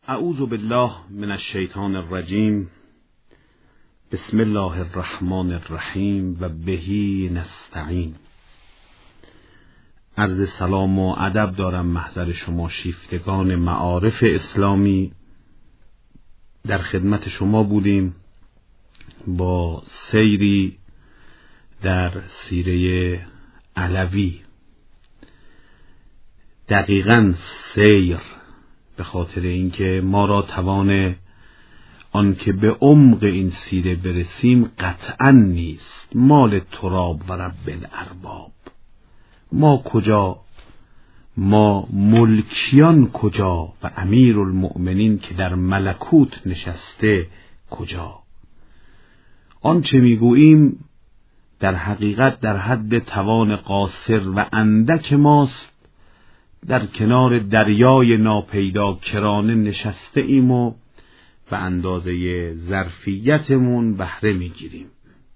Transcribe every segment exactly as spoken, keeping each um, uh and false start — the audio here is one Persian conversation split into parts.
اعوذ بالله من الشیطان الرجیم. بسم الله الرحمن الرحیم و بهی نستعین. عرض سلام و ادب دارم محضر شما شیفتگان معارف اسلامی. در خدمت شما بودیم با سیری در سیره علوی. دقیقاً سیر، به خاطر اینکه ما را توان آن که به عمق این سیره برسیم قطعاً نیست. مال تراب و رب الارباب. ما کجا؟ ما ملکیان کجا؟ و امیر المؤمنین که در ملکوت نشسته کجا؟ آنچه میگوییم در حقیقت در حد توان قاصر و اندک ماست. در کنار دریای ناپیدا کرانه نشسته ایم و به اندازه ظرفیتمون بهره میگیریم.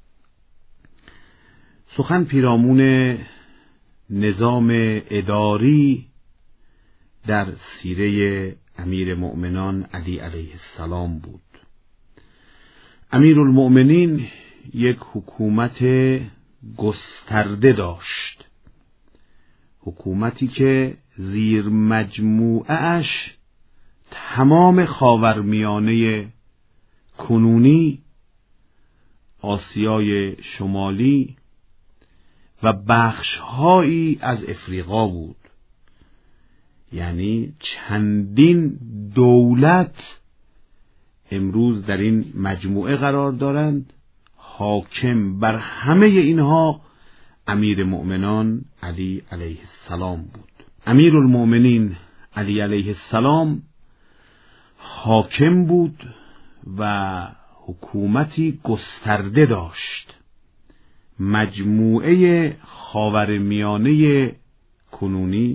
سخن پیرامون نظام اداری در سیره امیر مؤمنان علی علیه السلام بود. امیر المؤمنین یک حکومت گسترده داشت، حکومتی که زیر مجموعه اش تمام خاورمیانه کنونی، آسیای شمالی و بخش‌هایی از افریقا بود. یعنی چندین دولت امروز در این مجموعه قرار دارند. حاکم بر همه اینها امیر مؤمنان علی علیه السلام بود. امیر المؤمنین علی علیه السلام حاکم بود و حکومتی گسترده داشت. مجموعه خاورمیانه کنونی،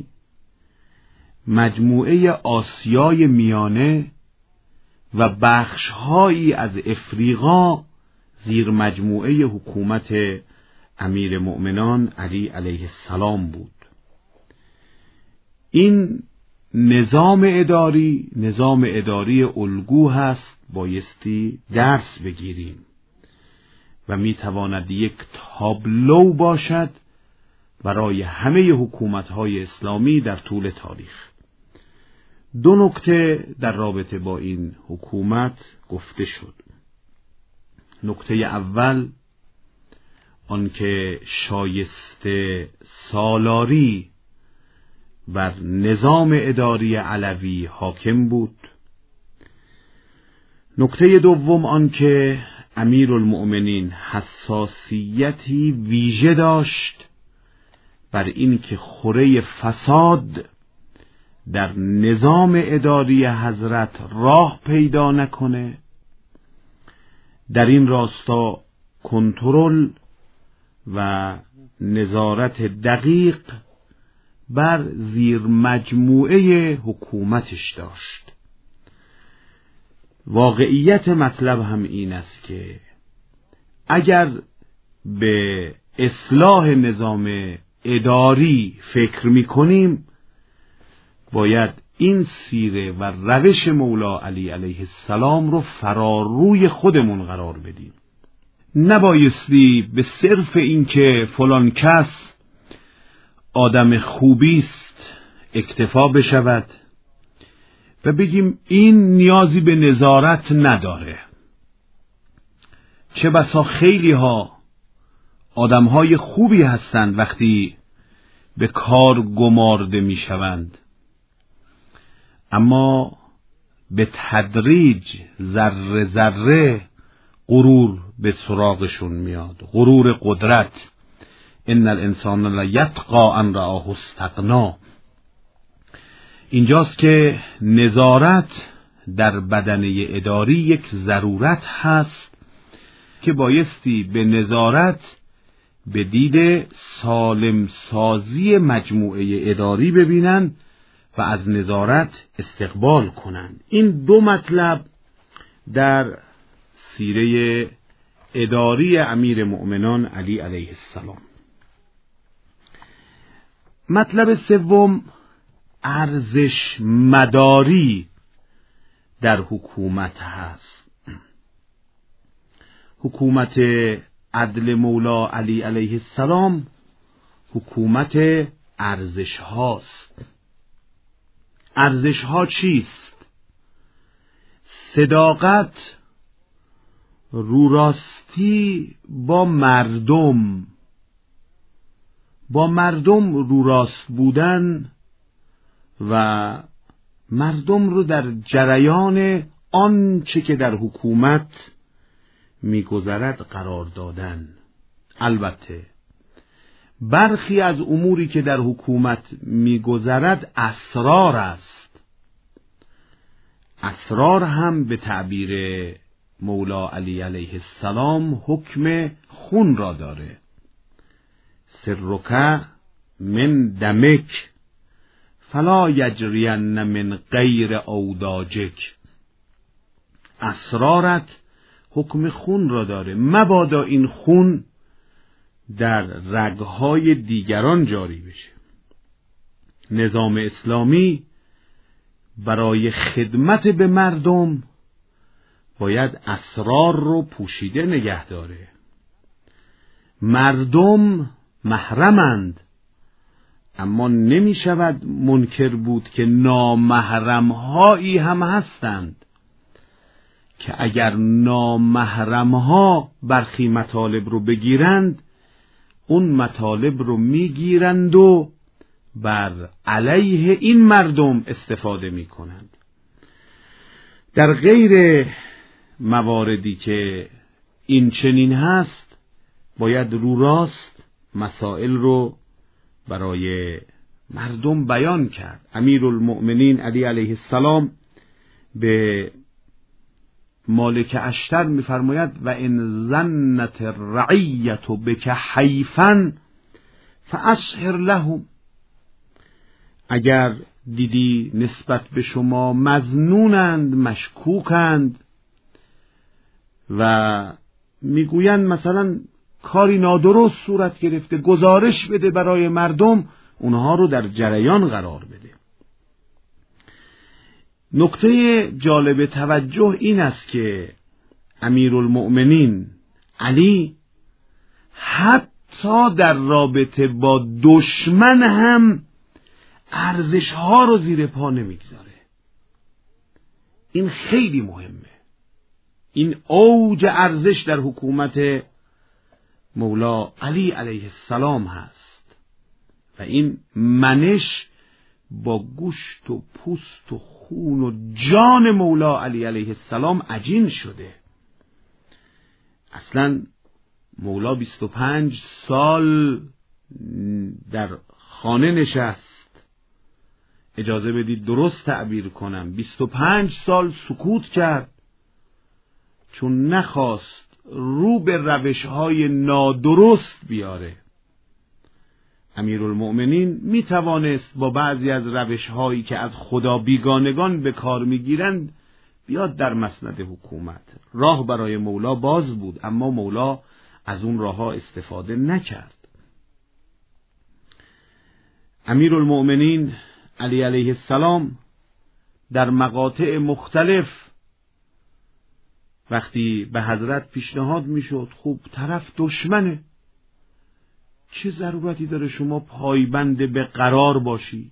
مجموعه آسیای میانه و بخش‌هایی از افریقا زیر مجموعه حکومت امیر مؤمنان علی علیه السلام بود. این نظام اداری نظام اداری الگو هست، بایستی درس بگیریم و میتواند یک تابلو باشد برای همه حکومت‌های اسلامی در طول تاریخ. دو نکته در رابطه با این حکومت گفته شد. نکته اول آنکه شایسته سالاری بر نظام اداری علوی حاکم بود. نکته دوم آنکه امیر المؤمنین حساسیتی ویژه داشت بر این که خوره فساد در نظام اداری حضرت راه پیدا نکنه. در این راستا کنترل و نظارت دقیق بر زیر مجموعه حکومتش داشت. واقعیت مطلب هم این است که اگر به اصلاح نظام اداری فکر می کنیم، باید این سیره و روش مولا علی علیه السلام رو فراروی خودمون قرار بدیم. نبایستی به صرف این که فلان کس آدم خوبی است اکتفا بشود و بگیم این نیازی به نظارت نداره. چه بسا خیلی ها آدم های خوبی هستند وقتی به کار گمارده می شوند، اما به تدریج ذره ذره غرور به سراغشون میاد. غرور قدرت. ان الانسان لیطغی ان رآه استغنی. اینجاست که نظارت در بدنه اداری یک ضرورت هست که بایستی به نظارت به دید سالم سازی مجموعه اداری ببینن و از نظارت استقبال کنن. این دو مطلب در سیره اداری امیر مؤمنان علی علیه السلام. مطلب سوم ارزش مداری در حکومت هست. حکومت عدل مولا علی علیه السلام حکومت ارزش هاست. ارزش ها چیست؟ صداقت، روراستی با مردم، با مردم روراست بودن و مردم رو در جریان آنچه که در حکومت میگذرد قرار دادن. البته برخی از اموری که در حکومت میگذرد اسرار است. اسرار هم به تعبیر مولا علی علیه السلام حکم خون را داره. سرک من دمک فلا یجرین من غیر اوداجک. اسرارت حکم خون را داره، مبادا این خون در رگهای دیگران جاری بشه. نظام اسلامی برای خدمت به مردم باید اسرار رو پوشیده نگه داره. مردم محرمند، اما نمی شود منکر بود که نامحرمهایی هم هستند که اگر نامحرمها برخی مطالب رو بگیرند، اون مطالب رو میگیرند و بر علیه این مردم استفاده میکنند. در غیر مواردی که این چنین هست باید رو راست مسائل رو برای مردم بیان کرد. امیرالمؤمنین علی علیه السلام به مالک اشتر میفرماید و ان ظنت الرعیة بک حیفا فاسحر لهم. اگر دیدی نسبت به شما مظنونند، مشکوکند و میگویند مثلا کاری نادرست صورت گرفته، گزارش بده برای مردم، اونها رو در جریان قرار بده. نکته جالب توجه این است که امیرالمؤمنین علی حتی در رابطه با دشمن هم ارزش ها رو زیر پا نمیگذاره. این خیلی مهمه. این اوج ارزش در حکومت مولا علی علیه السلام هست و این منش با گوشت و پوست و خون و جان مولا علی علیه السلام عجین شده. اصلا مولا بیست و پنج سال در خانه نشست. اجازه بدید درست تعبیر کنم، بیست و پنج سال سکوت کرد، چون نخواست رو به روش‌های نادرست بیاره. امیرالمؤمنین می توانست با بعضی از روش‌هایی که از خدا بیگانگان به کار می‌گیرند بیاد در مسند حکومت. راه برای مولا باز بود، اما مولا از اون راه‌ها استفاده نکرد. امیرالمؤمنین علی علیه السلام در مقاطع مختلف وقتی به حضرت پیشنهاد میشد، خوب طرف دشمنه، چه ضرورتی داره شما پایبند به قرار باشی؟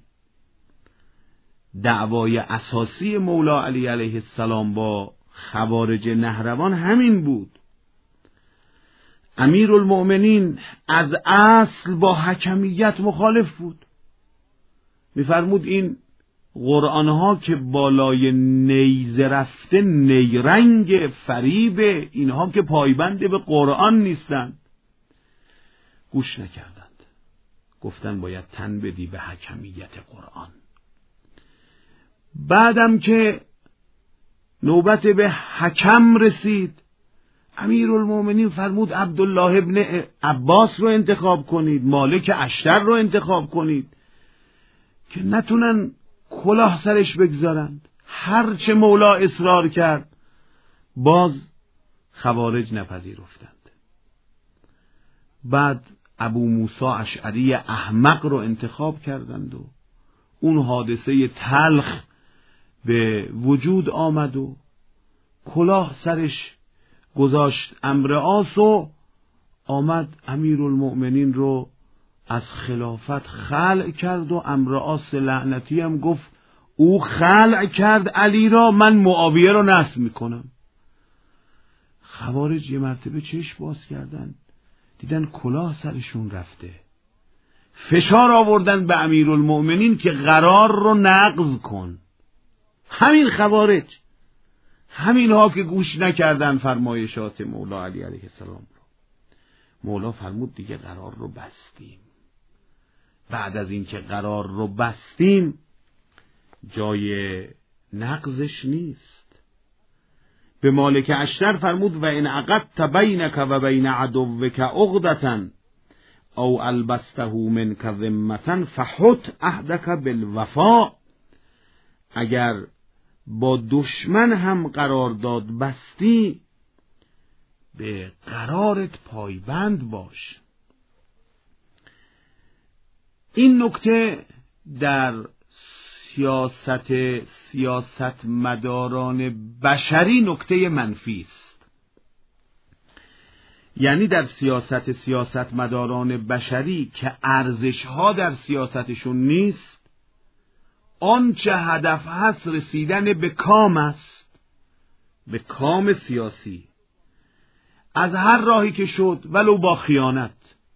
دعوای اساسی مولا علی علیه السلام با خوارج نهروان همین بود. امیرالمؤمنین از اصل با حکمیت مخالف بود. میفرمود این قرآن ها که بالای نیزه رفته نیرنگ فریب، اینها که پایبند به قرآن نیستند. گوش نکردند، گفتن باید تن بدی به حکمیت قرآن. بعدم که نوبت به حکم رسید، امیرالمؤمنین فرمود عبدالله ابن عباس رو انتخاب کنید، مالک اشتر رو انتخاب کنید که نتونن کلاه سرش بگذارند. هرچه مولا اصرار کرد باز خوارج نپذیرفتند. بعد ابو موسی اشعری احمق رو انتخاب کردند و اون حادثه تلخ به وجود آمد و کلاه سرش گذاشت عمرو عاص و آمد امیرالمؤمنین رو از خلافت خلع کرد و عمرو عاص لعنتی هم گفت او خلع کرد علی را، من معاویه را نصب میکنم. خوارج یه مرتبه چشم باز کردن، دیدن کلاه سرشون رفته، فشار آوردن به امیرالمؤمنین که قرار رو نقض کن. همین خوارج، همین ها که گوش نکردن فرمایشات مولا علی علیه السلام رو. مولا فرمود دیگه قرار رو بستیم. بعد از این که قرار رو بستیم جای نقضش نیست. به مالک اشتر فرمود و ان عقدت بینک و بین عدوک عقدة او البسته منک ذمة فحط عهدک بالوفاء. اگر با دشمن هم قرارداد بستی به قرارت پایبند باش. این نکته در سیاست سیاست مداران بشری نکته منفی است. یعنی در سیاست سیاست مداران بشری که ارزش ها در سیاستشون نیست، آنچه هدف هست رسیدن به کام است، به کام سیاسی، از هر راهی که شد ولو با خیانت.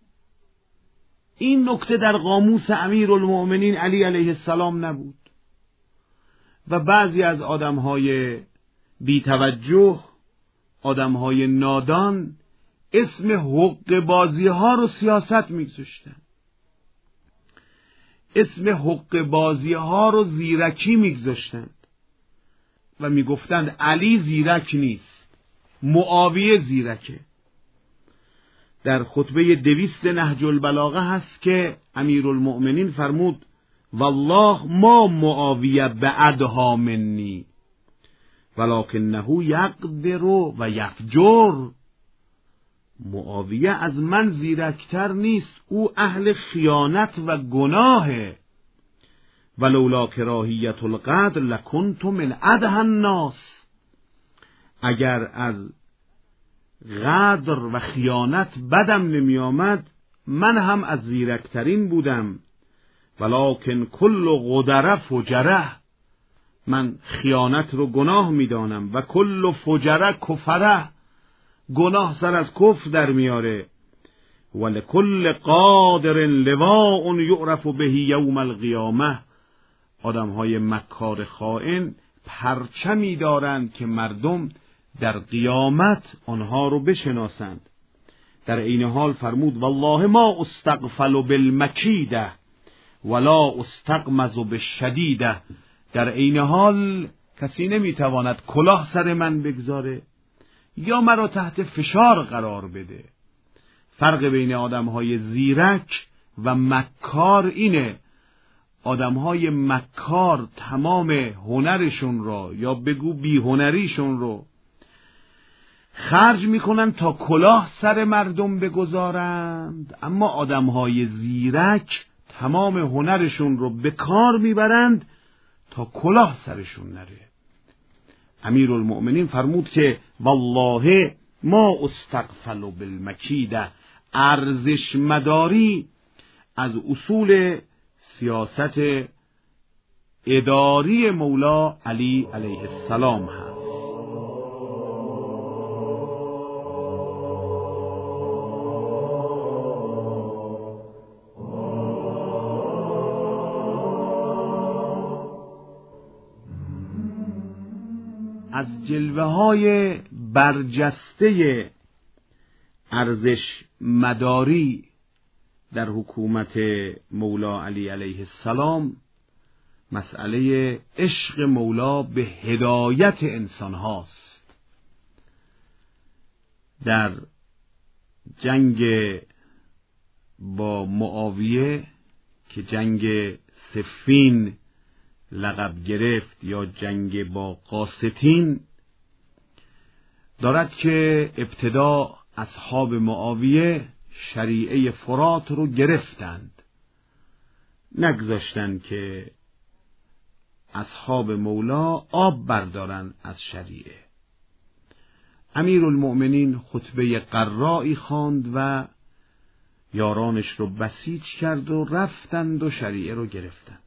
این نکته در قاموس امیرالمؤمنین علی علیه السلام نبود و بعضی از آدمهای بی‌توجه، آدمهای نادان اسم حق بازی ها رو سیاست میگذاشتن، اسم حق بازی ها رو زیرکی میگذاشتند و میگفتند علی زیرک نیست، معاویه زیرکه. در خطبه دویست نهج البلاغه هست که امیرالمؤمنین فرمود والله ما معاویه بعدها منی ولکنه یقدر و یفجر. معاویه از من زیرکتر نیست، او اهل خیانت و گناهه. ولولا کراهیت القدر لکنت من ادهی الناس. اگر از غدر و خیانت بدم نمی آمد من هم از زیرکترین بودم. ولکن کل غدر فجره. من خیانت رو گناه می دانم و کل فجره کفره. گناه سر از کفر در میاره. ولکل قادر لواء یعرف به یوم القیامه. آدم های مکار خائن پرچمی دارند که مردم در قیامت آنها رو بشناسند. در این حال فرمود والله ما استغفل بالمکیده ولا استغمز بالشدیده. در این حال کسی نمیتواند کلاه سر من بگذاره یا مرا تحت فشار قرار بده. فرق بین آدمهای زیرک و مکار اینه، آدمهای مکار تمام هنرشون را یا بگو بیهنریشون رو خرج میکنن تا کلاه سر مردم بگذارند، اما آدمهای زیرک تمام هنرشون رو به کار میبرند تا کلاه سرشون نره. امیرالمؤمنین فرمود که والله ما استغفل بالمکیده. ارزش مداری از اصول سیاست اداری مولا علی علیه السلام هست. از جلوه های برجسته ارزش مداری در حکومت مولا علی علیه السلام مسئله عشق مولا به هدایت انسان هاست. در جنگ با معاویه که جنگ صفین لقب گرفت یا جنگ با قاسطین، دارد که ابتدا اصحاب معاویه شریعه فرات رو گرفتند، نگذاشتند که اصحاب مولا آب بردارن از شریعه. امیرالمؤمنین خطبه قرائی خواند و یارانش رو بسیج کرد و رفتند و شریعه رو گرفتند.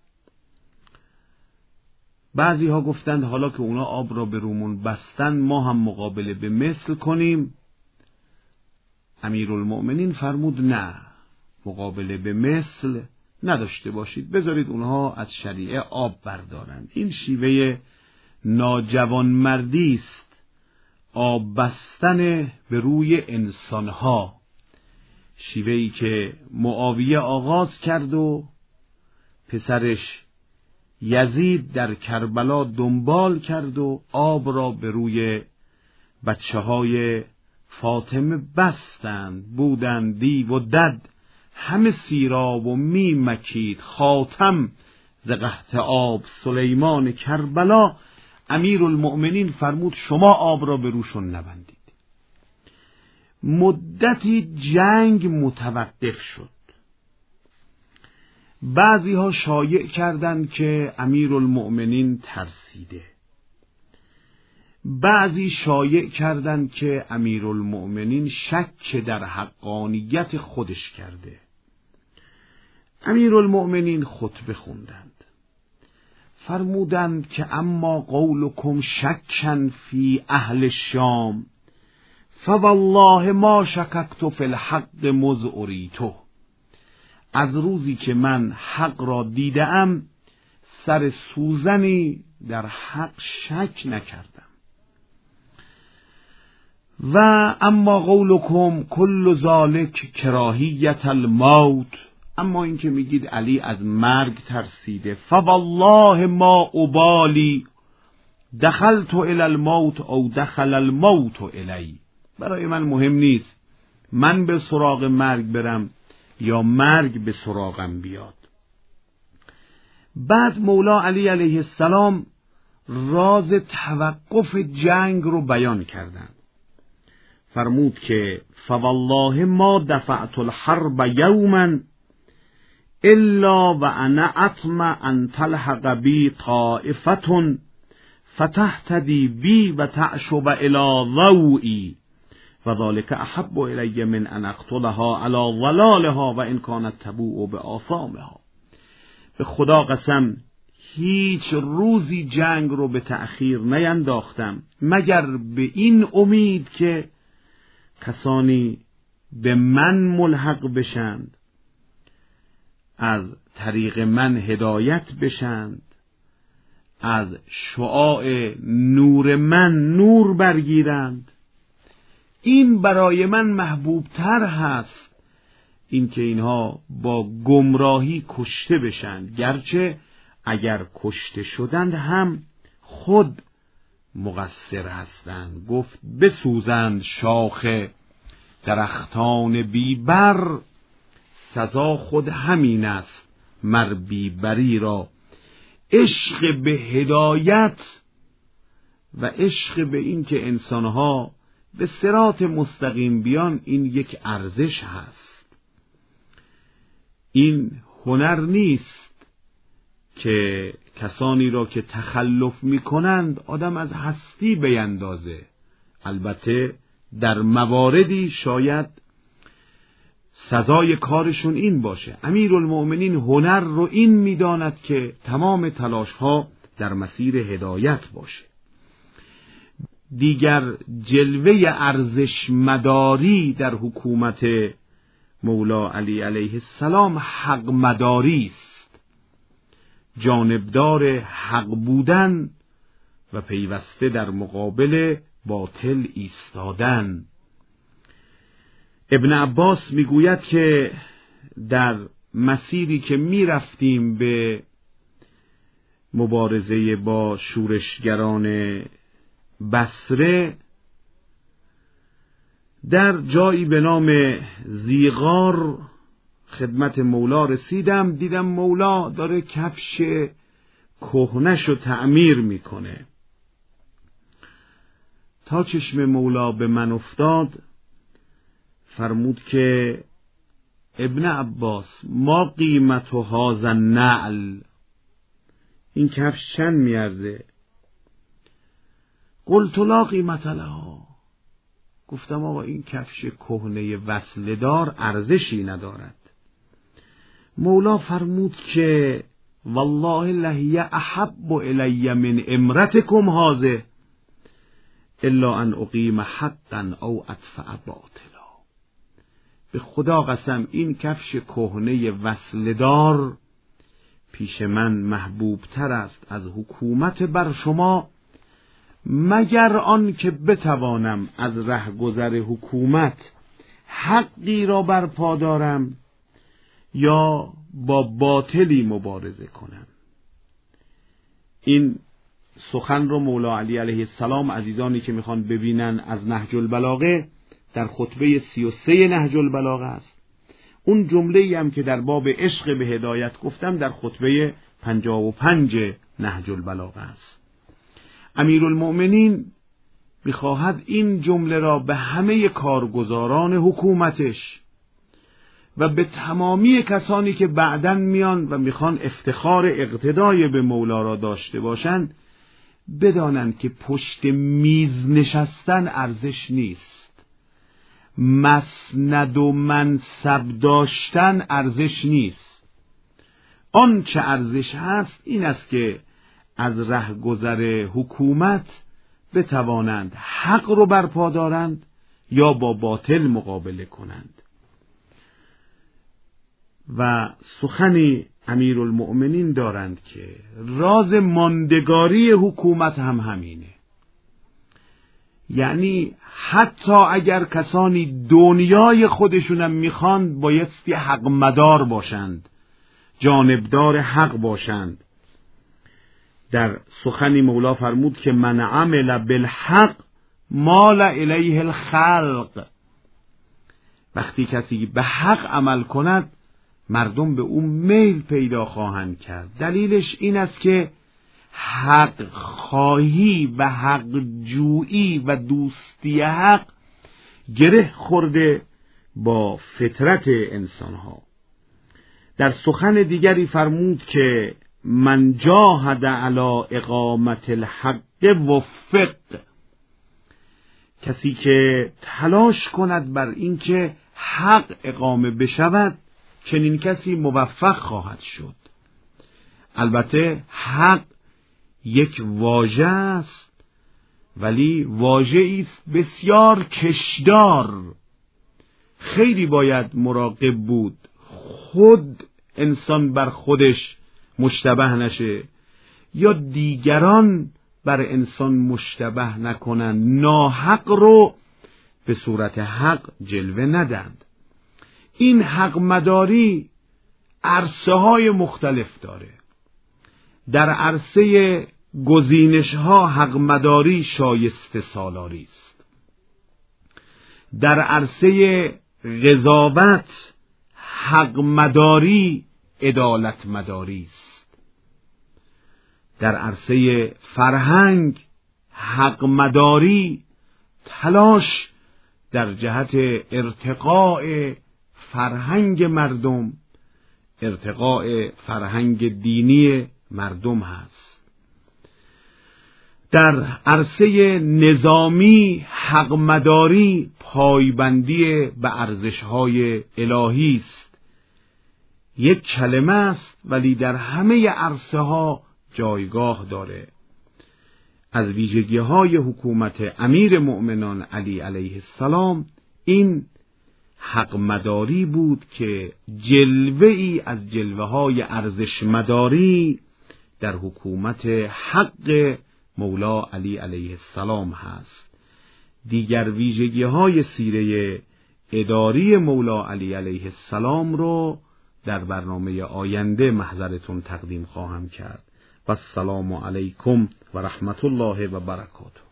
بعضی ها گفتند حالا که اونا آب را به رومون بستند ما هم مقابله به مثل کنیم. امیرالمؤمنین فرمود نه، مقابله به مثل نداشته باشید، بذارید اونها از شریعه آب بردارند. این شیوه ناجوانمردی است، آب بستن به روی انسانها، شیوهی که معاویه آغاز کرد و پسرش یزید در کربلا دنبال کرد و آب را به روی بچه های فاطمه بستند. بودند دیو و دد همه سیراب و می مکید، خاتم ز قحط آب سلیمان کربلا. امیرالمؤمنین فرمود شما آب را به روشون نبندید. مدتی جنگ متوقف شد. بعضی ها شایع کردند که امیرالمؤمنین ترسیده، بعضی شایع کردند که امیرالمؤمنین شک در حقانیت خودش کرده. امیرالمؤمنین خطبه خوندند، فرمودند که اما قولکم شکن فی اهل الشام فوالله ما شککت فی الحق مذ اریته. از روزی که من حق را دیدم سر سوزنی در حق شک نکردم. و اما قولکم کل ذالک کراهیت الموت، اما این که میگید علی از مرگ ترسیده، فوالله ما ابالی دخلت الی الموت او دخل الموت الی، برای من مهم نیست من به سراغ مرگ برم یا مرگ به سراغم بیاد. بعد مولا علی علیه السلام راز توقف جنگ رو بیان کردند. فرمود که فوالله ما دفعت الحرب یوما الا و انا اطمع ان تلحق بی طائفة فتهتدی بی و تعشب الی ضوئی و ذلك احب الی من ان اقتلها علی ضلالها و ان کانت تبوء بآثامها. به خدا قسم هیچ روزی جنگ رو به تأخیر نینداختم مگر به این امید که کسانی به من ملحق بشند، از طریق من هدایت بشند، از شعاع نور من نور برگیرند. این برای من محبوب تر هست این که اینها با گمراهی کشته بشند، گرچه اگر کشته شدند هم خود مقصر هستند. گفت بسوزند شاخ درختان بیبر، سزا خود همین است مر بیبری را. عشق به هدایت و عشق به این که انسانها به صراط مستقیم بیان، این یک ارزش هست. این هنر نیست که کسانی را که تخلف می کنند آدم از هستی بیندازه. البته در مواردی شاید سزای کارشون این باشه. امیرالمؤمنین هنر رو این میداند که تمام تلاشها در مسیر هدایت باشه. دیگر جلوه ارزش مداری در حکومت مولا علی علیه السلام حق مداری است، جانبدار حق بودن و پیوسته در مقابل باطل ایستادن. ابن عباس میگوید که در مسیری که میرفتیم به مبارزه با شورشگران بصره، در جایی به نام زیغار خدمت مولا رسیدم. دیدم مولا داره کفش کهنه‌ش رو تعمیر میکنه. تا چشم مولا به من افتاد فرمود که ابن عباس ما قیمت هذا النعل، این کفش چند میارزه؟ قلت لا قیمت لها، گفتم آقا این کفش کهنه وصله‌دار ارزشی ندارد. مولا فرمود که والله لهی احب الی من امرتکم هذه الا ان اقیم حقا او ادفع باطلا. به خدا قسم این کفش کهنه وصله‌دار پیش من محبوب تر است از حکومت بر شما، مگر آن که بتوانم از رهگذر حکومت حقی را برپا دارم یا با باطلی مبارزه کنم. این سخن رو مولا علی علیه السلام، عزیزانی که میخوان ببینن، از نهج البلاغه در خطبه سی و سه نهج البلاغه است. اون جمله‌ای هم که در باب عشق به هدایت گفتم در خطبه پنجاه و پنج نهج البلاغه است. امیرالمؤمنین میخواهد این جمله را به همه کارگزاران حکومتش و به تمامی کسانی که بعداً میان و میخوان افتخار اقتدای به مولا را داشته باشند بدانند که پشت میز نشستن ارزش نیست، مسند و منصب داشتن ارزش نیست. آن چه ارزش هست این است که از رهگذر حکومت بتوانند حق رو برپا دارند یا با باطل مقابله کنند. و سخنی امیرالمؤمنین دارند که راز ماندگاری حکومت هم همینه. یعنی حتی اگر کسانی دنیای خودشونم میخوان بایستی حق مدار باشند، جانبدار حق باشند. در سخنی مولا فرمود که من عمل بالحق مال الیه الخلق. وقتی کسی به حق عمل کند مردم به اون میل پیدا خواهند کرد. دلیلش این است که حق خواهی و حق جویی و دوستی حق گره خورده با فطرت انسانها. در سخن دیگری فرمود که من جاهد علی اقامت الحق وفق. کسی که تلاش کند بر اینکه حق اقامه بشود چنین کسی موفق خواهد شد. البته حق یک واژه است، ولی واژه‌ای است بسیار کشدار. خیلی باید مراقب بود خود انسان بر خودش مشتبه نشه یا دیگران بر انسان مشتبه نکنند، ناحق رو به صورت حق جلوه ندند. این حق مداری عرصه های مختلف داره. در عرصه گزینش ها حق مداری شایسته سالاری است. در عرصه قضاوت حق مداری عدالت مداری است. در عرصه فرهنگ حق مداری تلاش در جهت ارتقاء فرهنگ مردم، ارتقاء فرهنگ دینی مردم هست. در عرصه نظامی حق مداری پایبندی به ارزش‌های الهی است. یک کلمه است ولی در همه عرصه ها جایگاه داره. از ویژگی‌های حکومت امیر مؤمنان علی علیه السلام این حق مداری بود که جلوه ای از جلوه های ارزش مداری در حکومت حق مولا علی علیه السلام هست. دیگر ویژگی های سیره اداری مولا علی علیه السلام رو در برنامه آینده محضرتون تقدیم خواهم کرد. و السلام علیکم و رحمت الله و برکاته.